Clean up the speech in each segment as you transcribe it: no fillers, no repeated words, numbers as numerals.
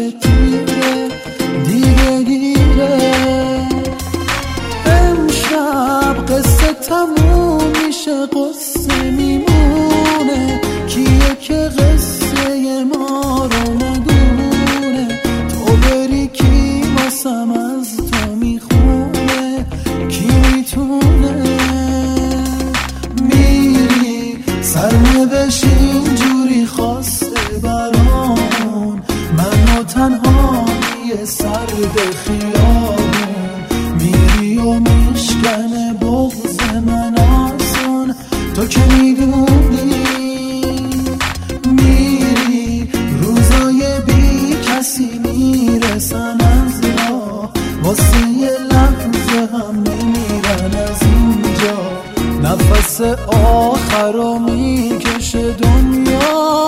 دیره دیگه دیره. امشب قصه تموم میشه، قصه میمونه، کیه که قصه ما رو ندونه. تو بری کی واسم از تو میخونه، کی میتونه. میری سرنوشت اینجوری خواسته برامون، من و تنهایی سر به خیابون. میری و میشکنه بغض من آسون، تو که میدونی. میری روزای بی کسی میرسن از راه، واسه یه لحظه هم نمیرن از اینجا. نفس آخر رو میکشه دنیا.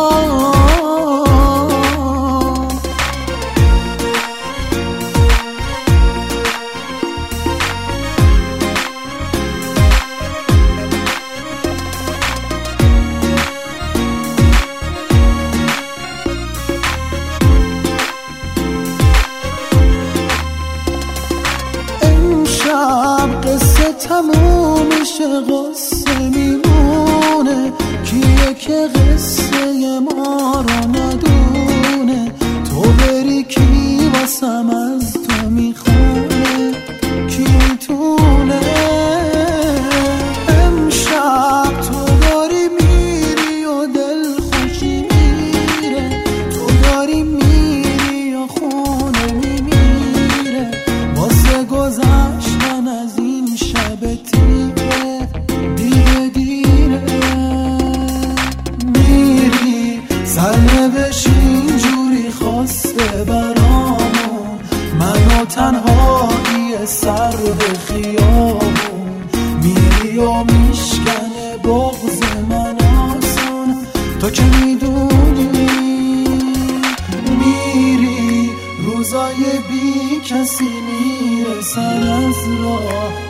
امشب قصه تموم میشه، قصه میمونه، کیه که قصه ما رو ندونه. تو بری کی واسم از تو میخونه، کی میتونه. امشب تو داری میری و دل خوشی میره، تو داری میری و خونه میمیره. واسه گذشتن از این شب تیره دیره دیره. میری سرنوشت اینجوری خواسته برامون، من و تنهایی سر به خیابون. میری و میشکنه بغض من آسون، تو که میدونی. میری روزای بی کسی میرسن از راه،